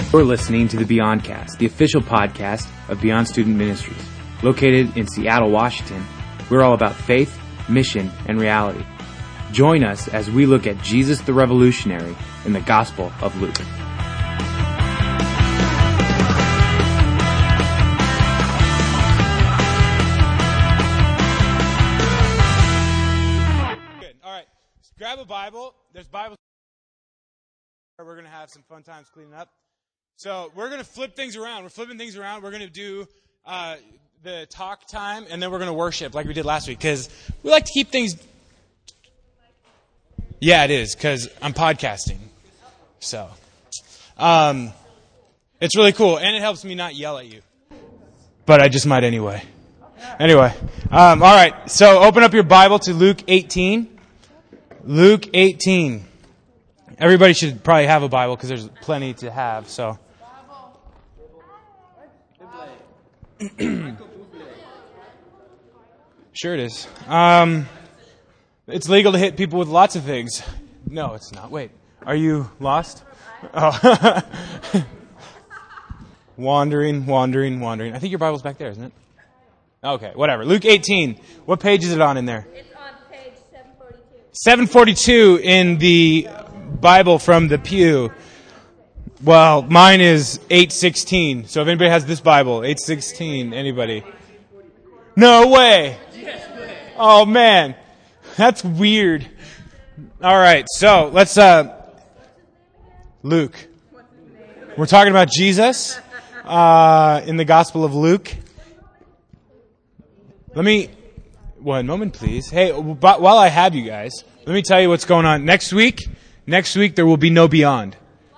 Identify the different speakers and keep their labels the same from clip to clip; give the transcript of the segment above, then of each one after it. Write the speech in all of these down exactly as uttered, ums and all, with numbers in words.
Speaker 1: You're listening to the Beyondcast, the official podcast of Beyond Student Ministries. Located in Seattle, Washington, we're all about faith, mission, and reality. Join us as we look at Jesus the Revolutionary in the Gospel of Luke. Good.
Speaker 2: All right. Grab a Bible. There's Bibles. We're going to have some fun times cleaning up. So we're going to flip things around. We're flipping things around. We're going to do uh, the talk time, and then we're going to worship like we did last week, because we like to keep things... Yeah, it is, because I'm podcasting. So, um, it's really cool, and it helps me not yell at you. But I just might anyway. Anyway, um, all right, so open up your Bible to Luke eighteen. Luke eighteen. Everybody should probably have a Bible, because there's plenty to have, so... Sure it is. Um, it's legal to hit people with lots of things. No, it's not. Wait, are you lost? Oh. wandering, wandering, wandering. I think your Bible's back there, isn't it? Okay, whatever. Luke eighteen. What page is it on in there?
Speaker 3: It's on page seven forty-two.
Speaker 2: seven forty-two in the Bible from the pew. Well, mine is eight sixteen. So if anybody has this Bible, eight sixteen, anybody? No way. Oh man, that's weird. All right, so let's uh Luke. We're talking about Jesus uh in the Gospel of Luke. Let me one moment, please. Hey, while I have you guys, let me tell you what's going on next week. Next week there will be no Beyond.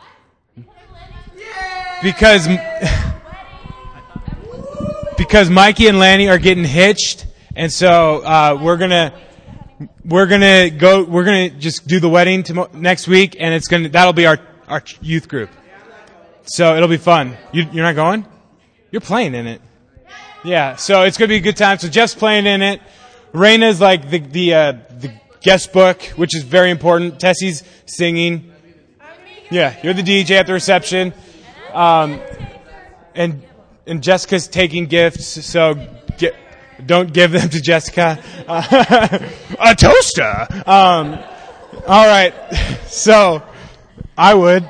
Speaker 2: Because because Mikey and Lanny are getting hitched, and so uh, we're gonna we're gonna go we're gonna just do the wedding tomorrow, next week, and it's gonna that'll be our our youth group. So it'll be fun. You, you're not going? You're playing in it. Yeah. So it's gonna be a good time. So Jeff's playing in it. Raina's like the the uh, the guest book, which is very important. Tessie's singing. Yeah, you're the D J at the reception. Um, and and Jessica's taking gifts, so get, don't give them to Jessica. Uh, a toaster. Um, all right, so I would.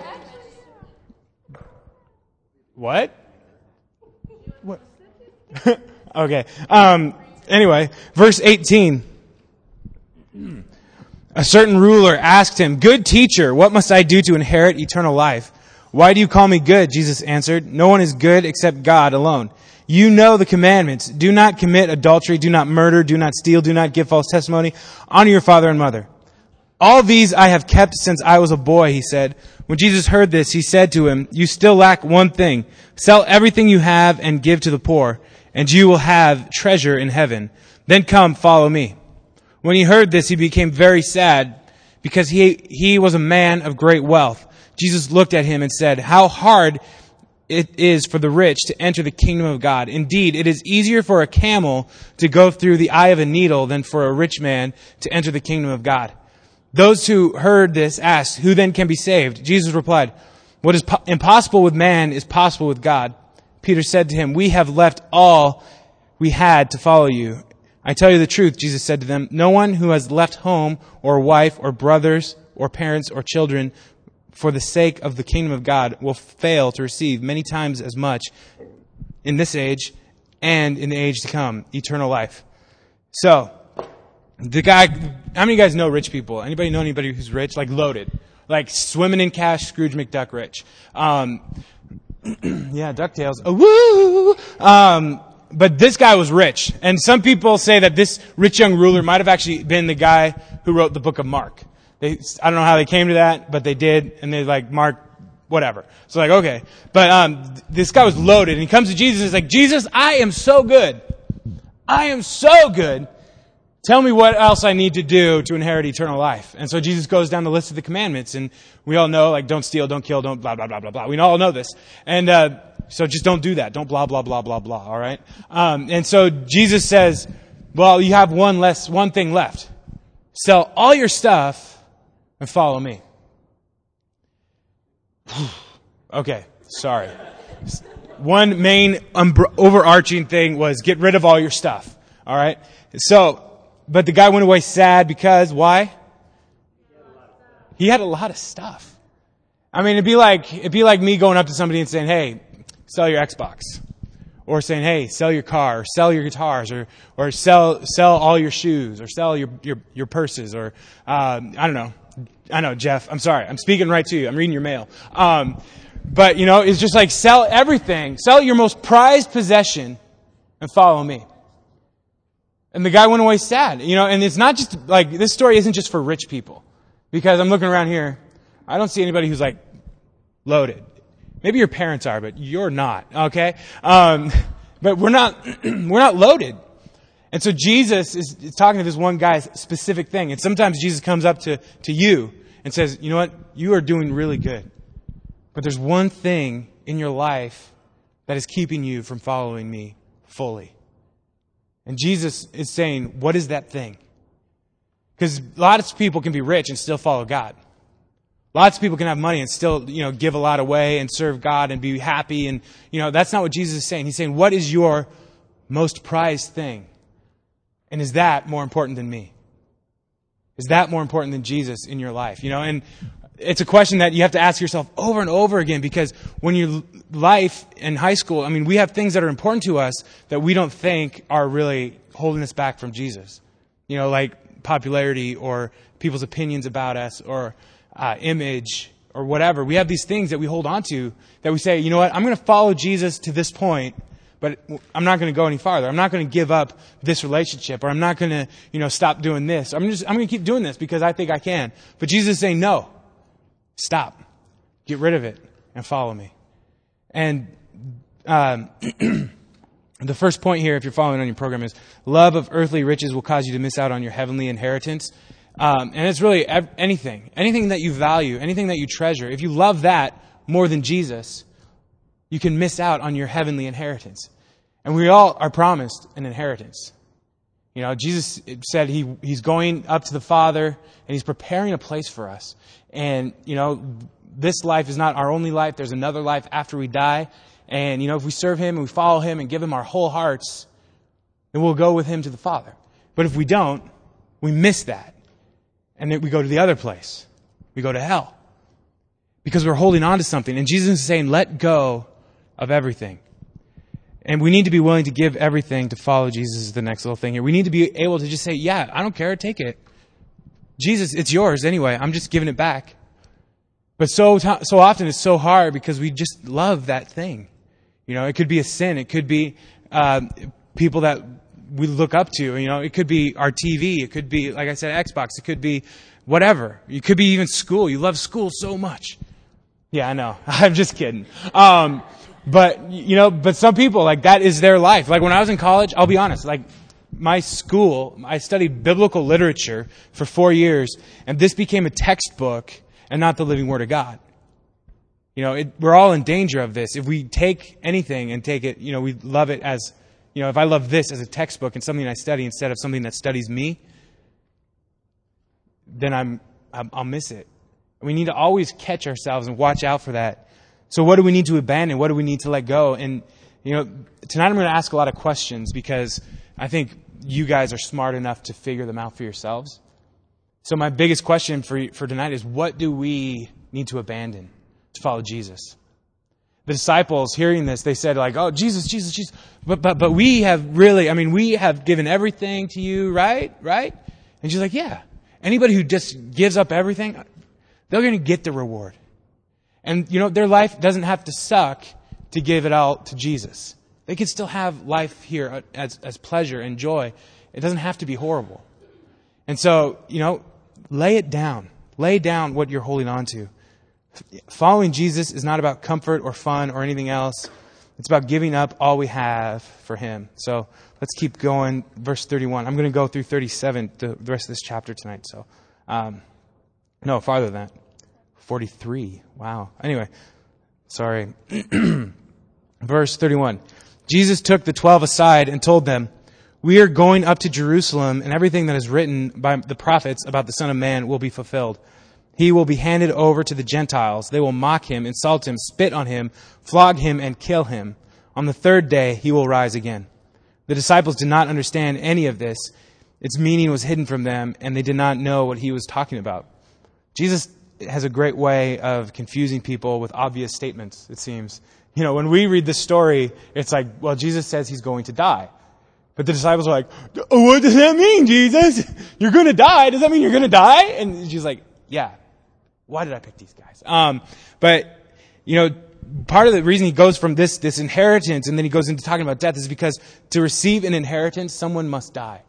Speaker 2: What? What? Okay. Um, anyway, verse eighteen. A certain ruler asked him, "Good teacher, what must I do to inherit eternal life?" "Why do you call me good?" Jesus answered. "No one is good except God alone. You know the commandments. Do not commit adultery. Do not murder. Do not steal. Do not give false testimony. Honor your father and mother." "All these I have kept since I was a boy," he said. When Jesus heard this, he said to him, "You still lack one thing. Sell everything you have and give to the poor, and you will have treasure in heaven. Then come, follow me." When he heard this, he became very sad, because he he was a man of great wealth. Jesus looked at him and said, "How hard it is for the rich to enter the kingdom of God. Indeed, it is easier for a camel to go through the eye of a needle than for a rich man to enter the kingdom of God." Those who heard this asked, "Who then can be saved?" Jesus replied, "What is po- impossible with man is possible with God." Peter said to him, "We have left all we had to follow you." "I tell you the truth," Jesus said to them, "no one who has left home or wife or brothers or parents or children for the sake of the kingdom of God will fail to receive many times as much in this age and in the age to come, eternal life." So, the guy, how many of you guys know rich people? Anybody know anybody who's rich? Like loaded. Like swimming in cash, Scrooge McDuck rich. Um, yeah, DuckTales. Oh, woo! Um, but this guy was rich. And some people say that this rich young ruler might have actually been the guy who wrote the book of Mark. They, I don't know how they came to that, but they did, and they're like, "Mark, whatever." So like, okay. But um, this guy was loaded, and he comes to Jesus and he's like, "Jesus, I am so good. I am so good. Tell me what else I need to do to inherit eternal life." And so Jesus goes down the list of the commandments, and we all know, like, don't steal, don't kill, don't blah, blah, blah, blah, blah. We all know this. And uh, so just don't do that. Don't blah, blah, blah, blah, blah, all right? Um, and so Jesus says, well, you have one less, one thing left. Sell all your stuff and follow me. Okay. Sorry. One main umbr- overarching thing was get rid of all your stuff. All right? So, but the guy went away sad because, why? He had a lot of stuff. I mean, it'd be like, it'd be like me going up to somebody and saying, hey, sell your Xbox. Or saying, hey, sell your car, or sell your guitars, or or sell sell all your shoes, or sell your your, your purses, or um, I don't know. I know, Jeff. I'm sorry. I'm speaking right to you. I'm reading your mail. Um, but you know, it's just like sell everything, sell your most prized possession, and follow me. And the guy went away sad. You know, and it's not just like this story isn't just for rich people, because I'm looking around here. I don't see anybody who's like loaded. Maybe your parents are, but you're not, okay? Um, but we're not, we're not loaded. And so Jesus is, is talking to this one guy's specific thing. And sometimes Jesus comes up to, to you and says, you know what? You are doing really good. But there's one thing in your life that is keeping you from following me fully. And Jesus is saying, what is that thing? Because lots of people can be rich and still follow God. Lots of people can have money and still, you know, give a lot away and serve God and be happy. And, you know, that's not what Jesus is saying. He's saying, what is your most prized thing? And is that more important than me? Is that more important than Jesus in your life? You know, and it's a question that you have to ask yourself over and over again, because when your life in high school, I mean, we have things that are important to us that we don't think are really holding us back from Jesus. You know, like popularity or people's opinions about us or Uh, image or whatever. We have these things that we hold on to that we say, you know what, I'm going to follow Jesus to this point, but I'm not going to go any farther. I'm not going to give up this relationship, or I'm not going to, you know, stop doing this. I'm just, I'm going to keep doing this because I think I can. But Jesus is saying, no, stop, get rid of it and follow me. And um, the first point here, if you're following on your program, is love of earthly riches will cause you to miss out on your heavenly inheritance. Um, and it's really ev- anything, anything that you value, anything that you treasure. If you love that more than Jesus, you can miss out on your heavenly inheritance. And we all are promised an inheritance. You know, Jesus said he he's going up to the Father and he's preparing a place for us. And, you know, this life is not our only life. There's another life after we die. And, you know, if we serve him and we follow him and give him our whole hearts, then we'll go with him to the Father. But if we don't, we miss that. And then we go to the other place. We go to hell. Because we're holding on to something. And Jesus is saying, let go of everything. And we need to be willing to give everything to follow Jesus is the next little thing here. We need to be able to just say, yeah, I don't care, take it. Jesus, it's yours anyway. I'm just giving it back. But so so often it's so hard because we just love that thing. You know, it could be a sin. It could be uh, people that we look up to. You know, it could be our T V. It could be, like I said, Xbox. It could be whatever. It could be even school. You love school so much. Yeah, I know. I'm just kidding. Um, but, you know, but some people, like, that is their life. Like, when I was in college, I'll be honest, like, my school, I studied biblical literature for four years, and this became a textbook and not the living Word of God. You know, it, we're all in danger of this. If we take anything and take it, you know, we love it as, you know, if I love this as a textbook and something I study instead of something that studies me, then I'm, I'm I'll miss it. We need to always catch ourselves and watch out for that. So what do we need to abandon? What do we need to let go? And, you know, tonight I'm going to ask a lot of questions because I think you guys are smart enough to figure them out for yourselves. So my biggest question for for tonight is, what do we need to abandon to follow Jesus? The disciples, hearing this, they said, like, oh, Jesus, Jesus, Jesus. But but but we have really, I mean, we have given everything to you, right? Right? And she's like, yeah. Anybody who just gives up everything, they're going to get the reward. And, you know, their life doesn't have to suck to give it all to Jesus. They can still have life here as, as pleasure and joy. It doesn't have to be horrible. And so, you know, lay it down. Lay down what you're holding on to. Following Jesus is not about comfort or fun or anything else. It's about giving up all we have for him. So let's keep going. Verse thirty-one. I'm going to go through thirty-seven, the, the rest of this chapter tonight. So, um, no, farther than that. forty-three. Wow. Anyway, sorry. Verse thirty-one. Jesus took the twelve aside and told them, we are going up to Jerusalem, and everything that is written by the prophets about the Son of Man will be fulfilled. he will be handed over to the Gentiles. They will mock him, insult him, spit on him, flog him, and kill him. On the third day, he will rise again." The disciples did not understand any of this. Its meaning was hidden from them, and they did not know what he was talking about. Jesus has a great way of confusing people with obvious statements, it seems. You know, when we read this story, it's like, well, Jesus says he's going to die. But the disciples are like, "What does that mean, Jesus? You're going to die? Does that mean you're going to die?" And Jesus like, "Yeah. Why did I pick these guys?" Um, but, you know, part of the reason he goes from this, this inheritance and then he goes into talking about death is because to receive an inheritance, someone must die.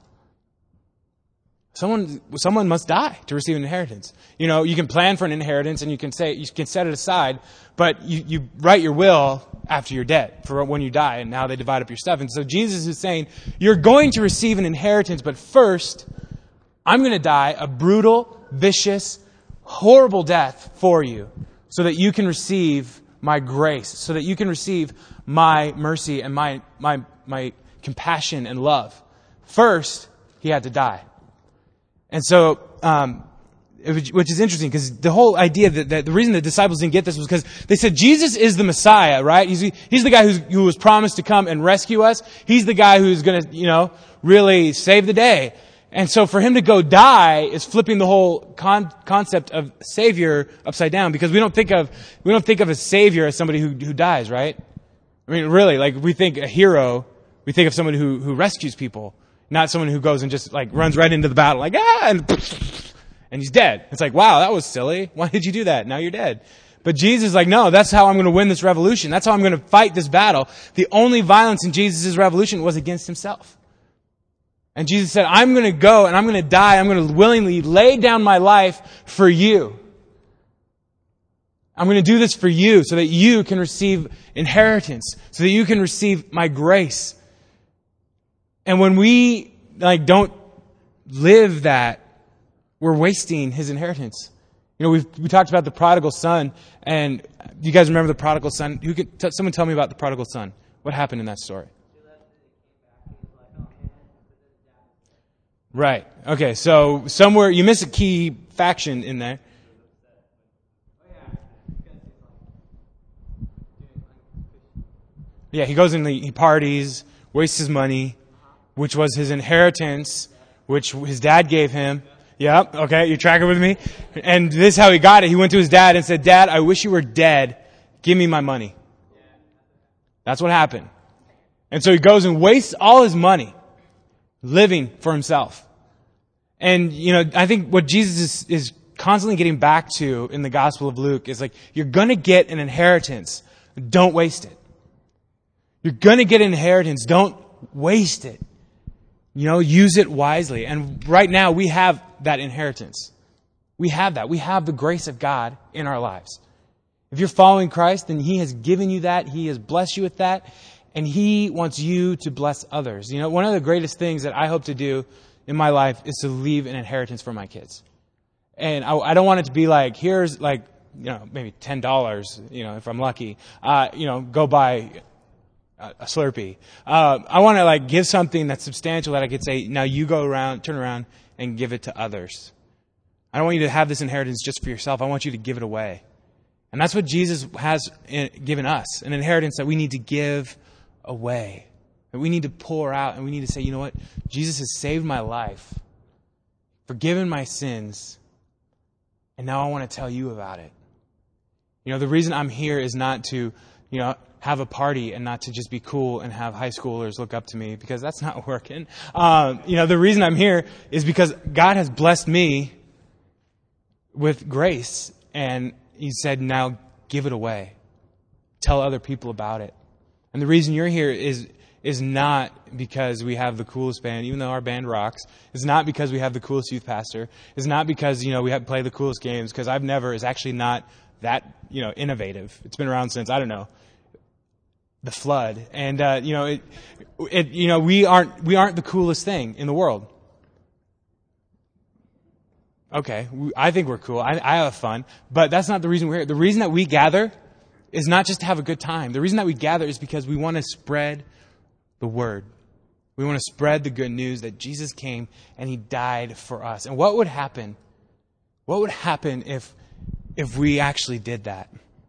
Speaker 2: Someone, someone must die to receive an inheritance. You know, you can plan for an inheritance and you can say, you can set it aside, but you, you write your will after you're dead for when you die, and now they divide up your stuff. And so Jesus is saying, you're going to receive an inheritance, but first, I'm going to die a brutal, vicious, horrible death for you so that you can receive my grace, so that you can receive my mercy and my, my, my compassion and love. First, he had to die. And so, um, which is interesting because the whole idea that, that the reason the disciples didn't get this was because they said Jesus is the Messiah, right? He's he's the guy who's, who was promised to come and rescue us. He's the guy who's going to, you know, really save the day. And so for him to go die is flipping the whole con- concept of Savior upside down, because we don't think of we don't think of a Savior as somebody who who dies, right? I mean, really, like we think a hero, we think of someone who who rescues people. Not someone who goes and just like runs right into the battle, like, ah, and, and he's dead. It's like, wow, that was silly. Why did you do that? Now you're dead. But Jesus is like, no, that's how I'm going to win this revolution. That's how I'm going to fight this battle. The only violence in Jesus' revolution was against himself. And Jesus said, I'm going to go and I'm going to die. I'm going to willingly lay down my life for you. I'm going to do this for you so that you can receive inheritance, so that you can receive my grace. And when we like don't live that, we're wasting his inheritance. You know, we've we talked about the prodigal son, and you guys remember the prodigal son? Who could t- someone tell me about the prodigal son? What happened in that story? Right. Okay. So somewhere you miss a key faction in there. Yeah, he goes and he parties, wastes his money, which was his inheritance, which his dad gave him. Yep, okay, you're tracking with me? And this is how he got it. He went to his dad and said, "Dad, I wish you were dead. Give me my money." That's what happened. And so he goes and wastes all his money living for himself. And, you know, I think what Jesus is, is constantly getting back to in the Gospel of Luke is like, you're going to get an inheritance. Don't waste it. You're going to get an inheritance. Don't waste it. You know, use it wisely. And right now we have that inheritance. We have that. We have the grace of God in our lives. If you're following Christ, then He has given you that. He has blessed you with that. And He wants you to bless others. You know, one of the greatest things that I hope to do in my life is to leave an inheritance for my kids. And I, I don't want it to be like, here's like, you know, maybe ten dollars, you know, if I'm lucky, uh, you know, go buy a Slurpee. Uh, I want to like give something that's substantial that I could say, now you go around, turn around and give it to others. I don't want you to have this inheritance just for yourself. I want you to give it away. And that's what Jesus has given us, an inheritance that we need to give away, that we need to pour out, and we need to say, you know what? Jesus has saved my life, forgiven my sins, and now I want to tell you about it. You know, the reason I'm here is not to, you know, have a party and not to just be cool and have high schoolers look up to me, because that's not working. Um, you know, the reason I'm here is because God has blessed me with grace, and He said, now give it away. Tell other people about it. And the reason you're here is is not because we have the coolest band, even though our band rocks. It's not because we have the coolest youth pastor. It's not because, you know, we have play the coolest games, because I've Never is actually not that, you know, innovative. It's been around since, I don't know, the flood. And, uh, you know, it, it, you know, we aren't, we aren't the coolest thing in the world. Okay. We, I think we're cool. I, I have fun, but that's not the reason we're here. The reason that we gather is not just to have a good time. The reason that we gather is because we want to spread the word. We want to spread the good news that Jesus came and He died for us. And what would happen? What would happen if if we actually did that?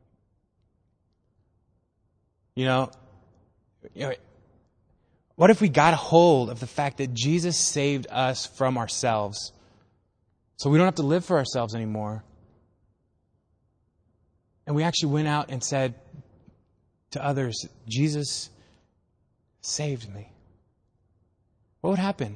Speaker 2: You know, you know, what if we got a hold of the fact that Jesus saved us from ourselves so we don't have to live for ourselves anymore? And we actually went out and said to others, Jesus saved me. What would happen?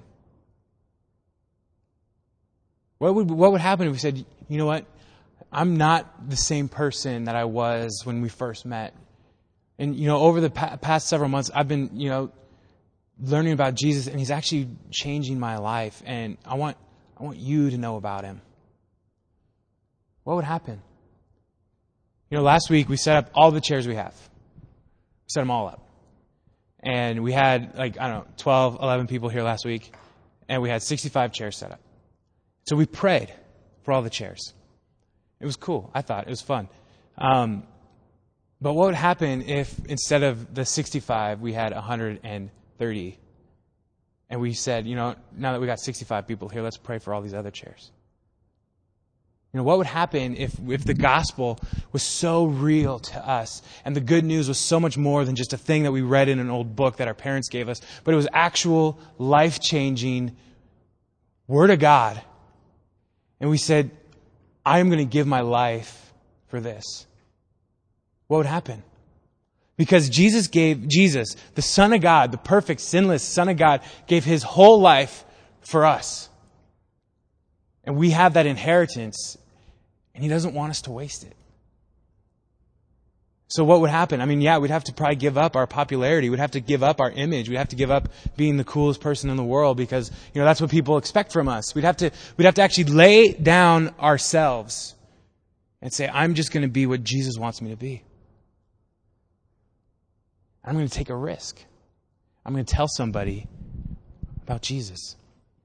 Speaker 2: What would what would happen if we said, you know what? I'm not the same person that I was when we first met. And, you know, over the pa- past several months, I've been, you know, learning about Jesus, and he's actually changing my life. And I want I want you to know about him. What would happen? You know, last week we set up all the chairs we have. We set them all up. And we had, like, I don't know, twelve, eleven people here last week. And we had sixty-five chairs set up. So we prayed for all the chairs. It was cool. I thought it was fun. Um, but what would happen if instead of the sixty-five, we had one hundred thirty? And we said, you know, now that we got sixty-five people here, let's pray for all these other chairs. You know, what would happen if, if the gospel was so real to us and the good news was so much more than just a thing that we read in an old book that our parents gave us, but it was actual life-changing Word of God. And we said, I am going to give my life for this. What would happen? Because Jesus gave, Jesus, the Son of God, the perfect, sinless Son of God, gave his whole life for us. And we have that inheritance, and he doesn't want us to waste it. So what would happen? I mean, yeah, we'd have to probably give up our popularity. We'd have to give up our image. We'd have to give up being the coolest person in the world because, you know, that's what people expect from us. We'd have to, we'd have to actually lay down ourselves and say, I'm just going to be what Jesus wants me to be. I'm going to take a risk. I'm going to tell somebody about Jesus.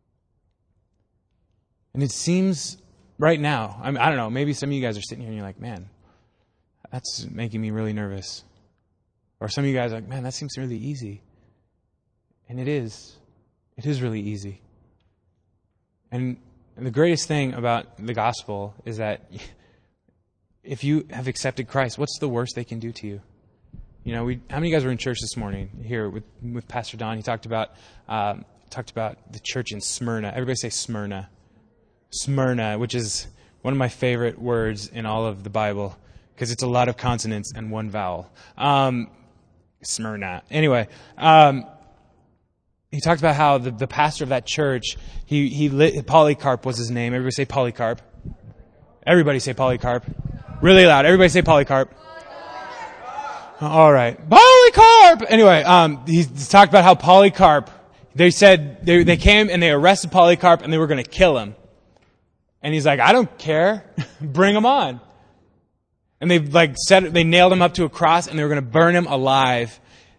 Speaker 2: And it seems right now, I mean, I don't know, maybe some of you guys are sitting here and you're like, man, that's making me really nervous. Or some of you guys are like, man, that seems really easy. And it is. It is really easy. And the greatest thing about the gospel is that if you have accepted Christ, what's the worst they can do to you? You know, we, how many of you guys were in church this morning here with, with Pastor Don? He talked about um, talked about the church in Smyrna. Everybody say Smyrna. Smyrna, which is one of my favorite words in all of the Bible because it's a lot of consonants and one vowel. Um, Smyrna. Anyway, um, he talked about how the, the pastor of that church, he he lit, Polycarp was his name. Everybody say Polycarp. Everybody say Polycarp. Really loud. Everybody say Polycarp. All right. Polycarp! Anyway, um, he talked about how Polycarp, they said, they, they came and they arrested Polycarp and they were going to kill him. And he's like, I don't care. Bring him on. And they like said, they nailed him up to a cross and they were going to burn him alive.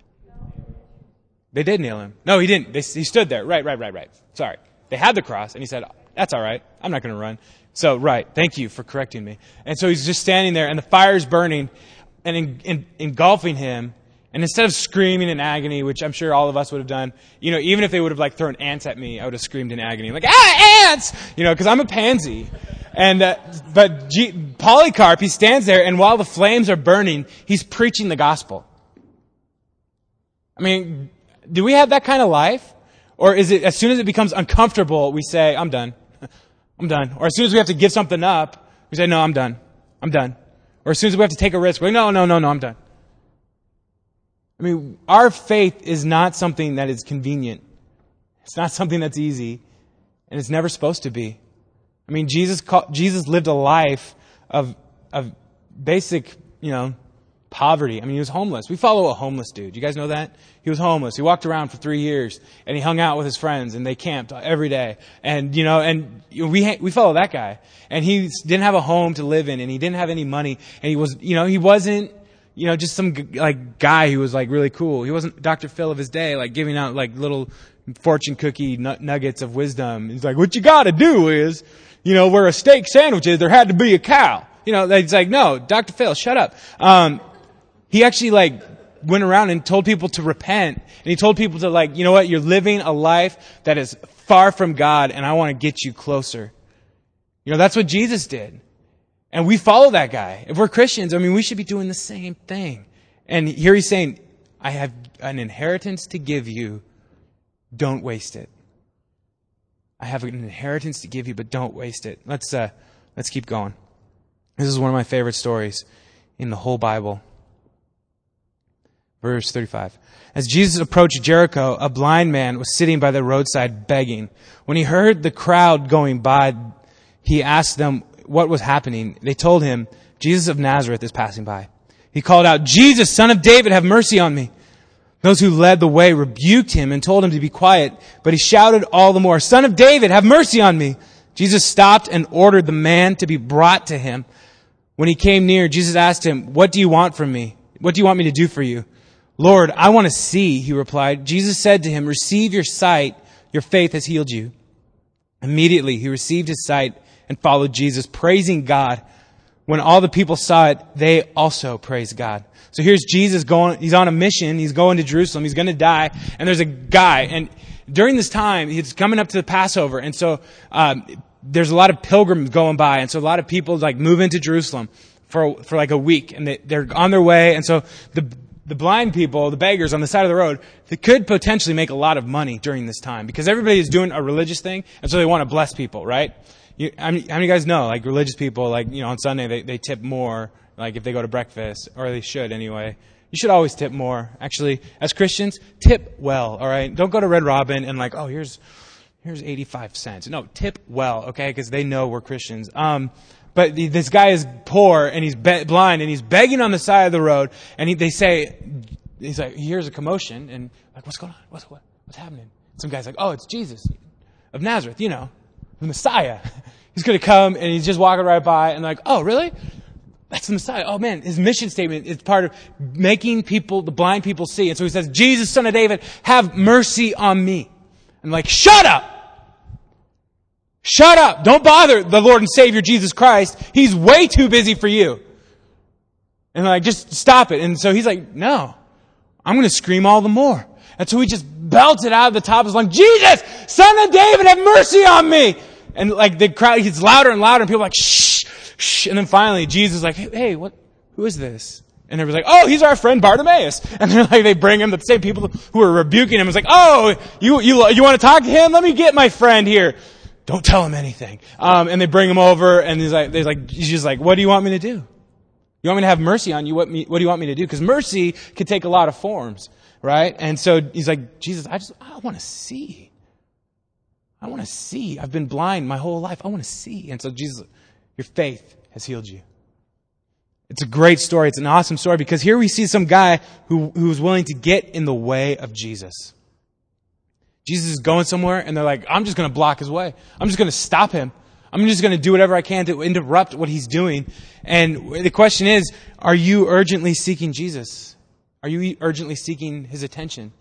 Speaker 2: They did nail him. No, he didn't. They, he stood there. Right, right, right, right. Sorry. They had the cross and he said, that's all right. I'm not going to run. So, right. Thank you for correcting me. And so he's just standing there and the fire's burning and in, in, engulfing him. And instead of screaming in agony, which I'm sure all of us would have done, you know, even if they would have like thrown ants at me, I would have screamed in agony, like, ah, ants! You know, because I'm a pansy. And, uh, but G- Polycarp, he stands there, and while the flames are burning, he's preaching the gospel. I mean, do we have that kind of life? Or is it, as soon as it becomes uncomfortable, we say, I'm done. I'm done. Or as soon as we have to give something up, we say, no, I'm done. I'm done. Or as soon as we have to take a risk, we're like, no, no, no, no, I'm done. I mean, our faith is not something that is convenient. It's not something that's easy. And it's never supposed to be. I mean, Jesus called, Jesus lived a life of of basic, you know, poverty. I mean, he was homeless. We follow a homeless dude. You guys know that? He was homeless. He walked around for three years. And he hung out with his friends. And they camped every day. And, you know, and we we follow that guy. And he didn't have a home to live in. And he didn't have any money. And he was, you know, he wasn't, you know, just some like guy who was like really cool. He wasn't Doctor Phil of his day, like giving out like little fortune cookie nuggets of wisdom. He's like, what you got to do is, you know, where a steak sandwich is, there had to be a cow. You know, it's like, no, Doctor Phil, shut up. Um, he actually like went around and told people to repent, and he told people to like, you know what, you're living a life that is far from God, and I want to get you closer. You know, that's what Jesus did. And we follow that guy. If we're Christians, I mean, we should be doing the same thing. And here he's saying, I have an inheritance to give you. Don't waste it. I have an inheritance to give you, but don't waste it. Let's uh, let's keep going. This is one of my favorite stories in the whole Bible. Verse thirty-five. As Jesus approached Jericho, a blind man was sitting by the roadside begging. When he heard the crowd going by, he asked them what was happening. They told him, Jesus of Nazareth is passing by. He called out, Jesus, Son of David, have mercy on me. Those who led the way rebuked him and told him to be quiet, but he shouted all the more, Son of David, have mercy on me. Jesus stopped and ordered the man to be brought to him. When he came near, Jesus asked him, what do you want from me? What do you want me to do for you? Lord, I want to see, he replied. Jesus said to him, receive your sight. Your faith has healed you. Immediately, he received his sight and followed Jesus, praising God. When all the people saw it, they also praised God. So here's Jesus going, he's on a mission. He's going to Jerusalem. He's going to die. And there's a guy. And during this time, he's coming up to the Passover. And so, um, there's a lot of pilgrims going by. And so a lot of people like move into Jerusalem for, for like a week. And they, they're on their way. And so the, the blind people, the beggars on the side of the road, they could potentially make a lot of money during this time because everybody is doing a religious thing. And so they want to bless people, right? You, how many, how many guys know, like, religious people, like, you know, on Sunday, they, they tip more, like, if they go to breakfast, or they should anyway. You should always tip more. Actually, as Christians, tip well, all right? Don't go to Red Robin and, like, oh, here's here's eighty-five cents. No, tip well, okay? Because they know we're Christians. Um, but the, this guy is poor, and he's be- blind, and he's begging on the side of the road, and he, they say, he's like, he hears a commotion, and, like, what's going on? What's, what, what's happening? Some guy's like, oh, it's Jesus of Nazareth, you know. The Messiah. He's going to come and he's just walking right by and like, oh, really? That's the Messiah. Oh man, his mission statement is part of making people, the blind people see. And so he says, Jesus, Son of David, have mercy on me. And like, shut up! Shut up! Don't bother the Lord and Savior Jesus Christ. He's way too busy for you. And like, just stop it. And so he's like, no, I'm going to scream all the more. And so he just belted out of the top of his lungs, Jesus, Son of David, have mercy on me. And like the crowd gets louder and louder and people are like, shh, shh. And then finally Jesus is like, hey, hey, what, who is this? And everybody's like, oh, he's our friend Bartimaeus. And they're like, they bring him, the same people who are rebuking him. It's like, oh, you, you, you want to talk to him? Let me get my friend here. Don't tell him anything. Um, and they bring him over and he's like, they're like, he's just like, what do you want me to do? You want me to have mercy on you? What, me, what do you want me to do? Because mercy can take a lot of forms, right? And so he's like, Jesus, I just, I want to see. I want to see. I've been blind my whole life. I want to see. And so Jesus, your faith has healed you. It's a great story. It's an awesome story because here we see some guy who who's willing to get in the way of Jesus. Jesus is going somewhere and they're like, I'm just going to block his way. I'm just going to stop him. I'm just going to do whatever I can to interrupt what he's doing. And the question is, are you urgently seeking Jesus? Are you urgently seeking his attention?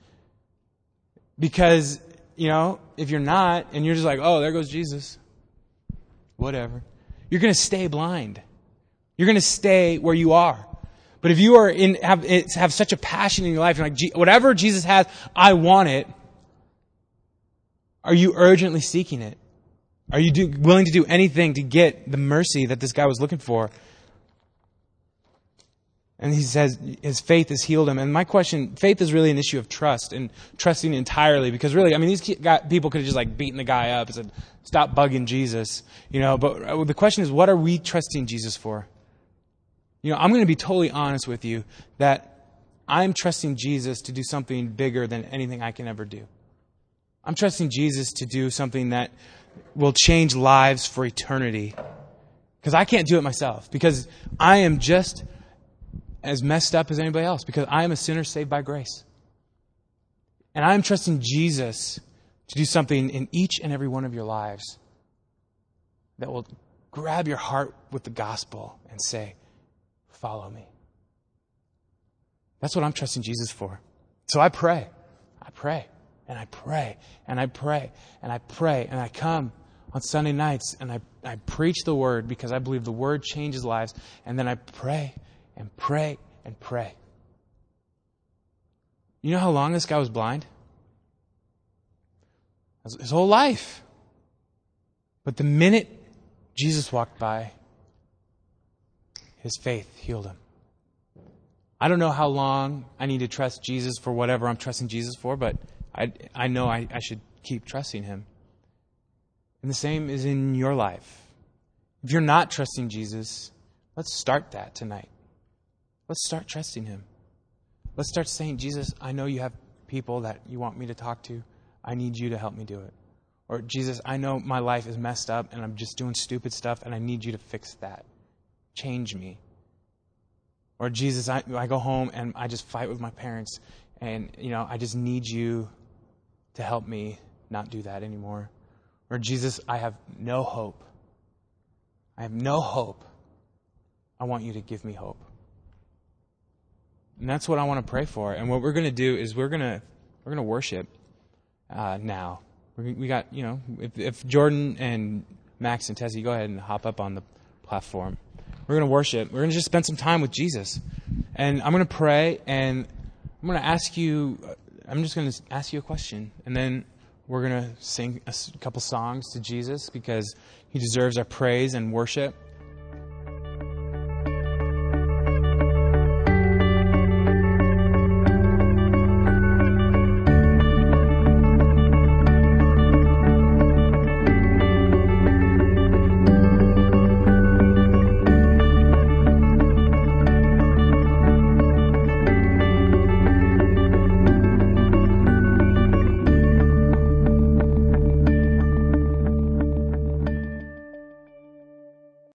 Speaker 2: Because, you know, if you're not, and you're just like, oh, there goes Jesus, whatever, you're going to stay blind. You're going to stay where you are. But if you are in have have such a passion in your life, you're like, whatever Jesus has, I want it. Are you urgently seeking it? Are you do, willing to do anything to get the mercy that this guy was looking for? And he says his faith has healed him. And my question, faith is really an issue of trust and trusting entirely. Because really, I mean, these people could have just like beaten the guy up and said, stop bugging Jesus. You know, but the question is, what are we trusting Jesus for? You know, I'm going to be totally honest with you that I'm trusting Jesus to do something bigger than anything I can ever do. I'm trusting Jesus to do something that will change lives for eternity. Because I can't do it myself. Because I am just as messed up as anybody else. Because I am a sinner saved by grace. And I am trusting Jesus to do something in each and every one of your lives that will grab your heart with the gospel and say, follow me. That's what I'm trusting Jesus for. So I pray. I pray. And I pray. And I pray. And I pray. And I come on Sunday nights and I, I preach the word because I believe the word changes lives. And then I pray and pray and pray. You know how long this guy was blind? His whole life. But the minute Jesus walked by, his faith healed him. I don't know how long I need to trust Jesus for whatever I'm trusting Jesus for, but I, I know I, I should keep trusting him. And the same is in your life. If you're not trusting Jesus, let's start that tonight. Let's start trusting him. Let's start saying, Jesus, I know you have people that you want me to talk to. I need you to help me do it. Or, Jesus, I know my life is messed up and I'm just doing stupid stuff and I need you to fix that. Change me. Or, Jesus, I, I go home and I just fight with my parents and, you know, I just need you to help me not do that anymore. Or, Jesus, I have no hope. I have no hope. I want you to give me hope. And that's what I want to pray for. And what we're going to do is we're going to we're going to worship uh, now. We, we got, you know, if, if Jordan and Max and Tessie, go ahead and hop up on the platform. We're going to worship. We're going to just spend some time with Jesus. And I'm going to pray, and I'm going to ask you, I'm just going to ask you a question. And then we're going to sing a couple songs to Jesus because he deserves our praise and worship.